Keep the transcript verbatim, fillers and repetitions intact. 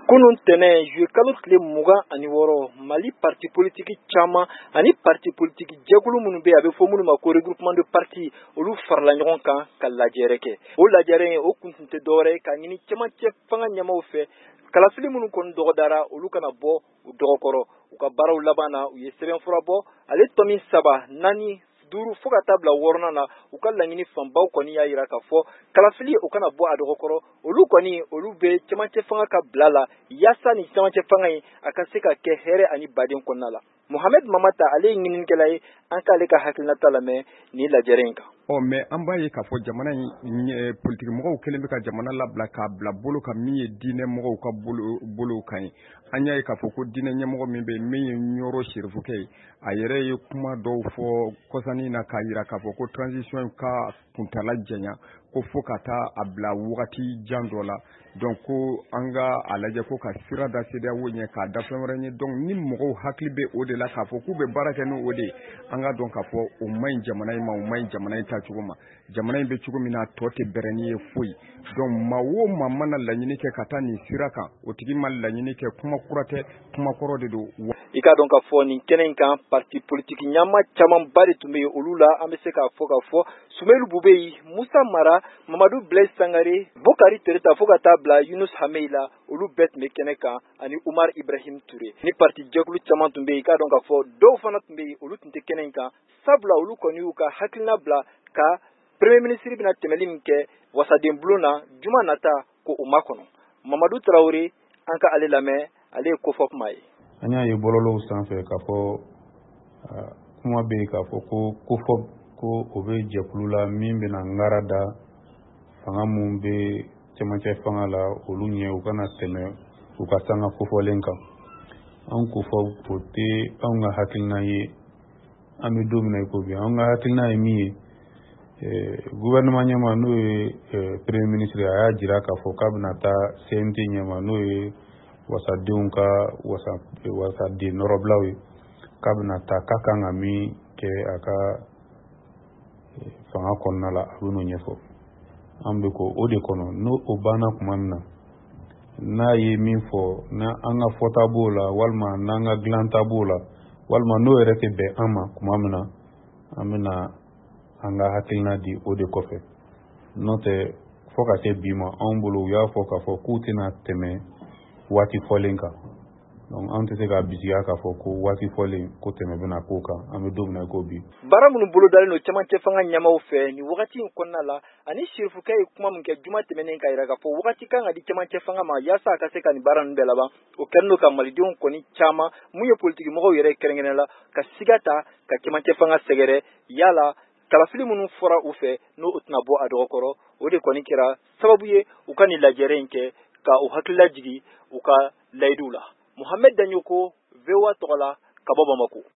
kunun tɛnɛ juillet kalo tile mugan ani wɔɔrɔ Mali parti politique caman ani parti politique jɛkulu minnu bɛ a bɛ fɔ minnu ma ko regroupement de parti olu farala ɲɔgɔn kan ka lajɛrɛ kɛ o lajɛrɛ o kun tun tɛ dɔwɛrɛ ka ɲini cɛmancɛ fanga ɲɛmaaw fɛ kalafili minnu kɔni dɔgɔdara olu kana bɔ u dɔgɔkɔrɔ u ka baaraw laban na u ye sɛbɛnfura bɔ ale tɔmi saba naani duuru fo ka taa bila wɔɔrɔnan na u ka laɲini fanbaw kɔni y'a jira k'a fɔ kalafili o kana bɔ a dɔgɔkɔrɔ olu kɔni olu bɛ cɛmancɛ fanga ka bila la yaasa ni cɛmancɛ fanga in a ka se ka kɛ hɛrɛ ani baden kɔnɔna la Mohamed Mamata ale ye ɲininikɛla ye an k'ale ka hakilinata lamɛn ni lajɛrɛ in kan. Ɔ mais an b'a ye k'a fɔ jamana in politique mɔgɔw kelen bɛ ka jamana labila k'a bila bolo kan min ye diinɛ mɔgɔw ka bolo bolo kan ye an y'a ye k'a fɔ ko diinɛ ɲɛmɔgɔ min bɛ min ye Ɲoro Serifukɛ ye a yɛrɛ ye kuma dɔw fɔ kɔsannin na k'a jira k'a fɔ ko transition ka kuntala janya ko fo ka taa a bila wagati jan dɔ la donc ko an ka a lajɛ ko ka sira da C E D E A O ɲɛ k'a da fɛn wɛrɛ ɲɛ donc ni mɔgɔw hakili bɛ o de la k'a fɔ k'u bɛ baara kɛ n'o de ye an ka dɔn k'a fɔ o man ɲi jamana in ma o man ɲi jamana in tacogo ma jamana in bɛ cogo min na tɔ tɛ bɛrɛnni ye foyi donc maa o maa mana laɲini kɛ ka taa nin sira kan o tigi ma laɲini kɛ kuma kura tɛ kuma kɔrɔ de don. I k'a dɔn k'a fɔ nin kɛnɛ in kan parti politique ɲama camanba de tun bɛ yen olu la an bɛ se k'a fɔ k'a fɔ Sumailu Bube, Musa Mara, Mamadou Blaise Sangare, Bukari Tereta fo ka taa bila Yunus Hamei la olu bɛɛ tun bɛ kɛnɛ kan ani Umar Ibrahim Touré ni parti jɛkulu caman tun bɛ yen i k'a dɔn k'a fɔ dɔw fana tun bɛ yen olu tun tɛ kɛnɛ in kan sabula olu kɔni y'u ka hakilina bila ka premier ministre bɛna tɛmɛli min kɛ wasaden bulon na juma nata ko o makɔnɔ Mamadou Traoré an ka ale lamɛn ale ye kofɔ kuma ye. An y'a ye bɔlɔlɔw sanfɛ k'a fɔ kuma bɛ yen k'a fɔ ko kofɔ ko o bɛ jɛkulu la min bɛna ngara da fanga mun bɛ cɛmancɛ fanga la olu ɲɛ u kana tɛmɛ u ka sanga kofɔlen kan an kofɔ o tɛ anw ka hakilina ye an bɛ don min na i ko bi an ka hakilina ye min ye gouvernement ɲɛma n'o ye premier ministre a y'a jira k'a fɔ k'a bɛna taa C N T ɲɛma n'o ye wasadenw ka wasa wasaden nɔrɔbilaw ye k'a bɛna taa k'a kan ka min kɛ a ka fanga kɔnɔna la a bɛ n'o ɲɛfɔ an bɛ ko o de kɔnɔ n'o o banna tuma min na n'a ye min fɔ na an ka fɔta b'o la walima n'an ka dilanta b'o la walima n'o yɛrɛ tɛ bɛn an ma tuma min na an bɛna an ka hakilina di o de kɔfɛ n'o tɛ fɔ ka se bi ma anw bolo u y'a fɔ k'a fɔ k'u tɛna tɛmɛ waati fɔlen kan donc an tɛ se ka bisiya k'a fɔ ko waati fɔlen ko tɛmɛ bɛna k'o kan an bɛ don min na ko bi. Baara minnu bolo dalen don cɛmancɛ fanga ɲɛmaaw fɛ nin wagati in kɔnɔna la ani Serifukɛ ye kuma min kɛ juma tɛmɛnen k'a jira k'a fɔ wagati kan ka di cɛmancɛ fanga ma yaasa a ka se ka nin baara ninnu bɛɛ laban o kɛlen don ka malidenw kɔni caman mun ye politique mɔgɔw yɛrɛ kɛrɛnkɛrɛnnen la ka siga ta ka cɛmancɛ fanga sɛgɛrɛ yala kalafili minnu fɔra u fɛ n'o tɛna bɔ a dɔgɔkɔrɔ o de kɔni kɛra sababu ye u ka nin lajɛrɛ in kɛ ka u hakilila jigi u ka layiduw la. Mohamed Danyoko, V O A tɔgɔ la, ka bɔ Bamako.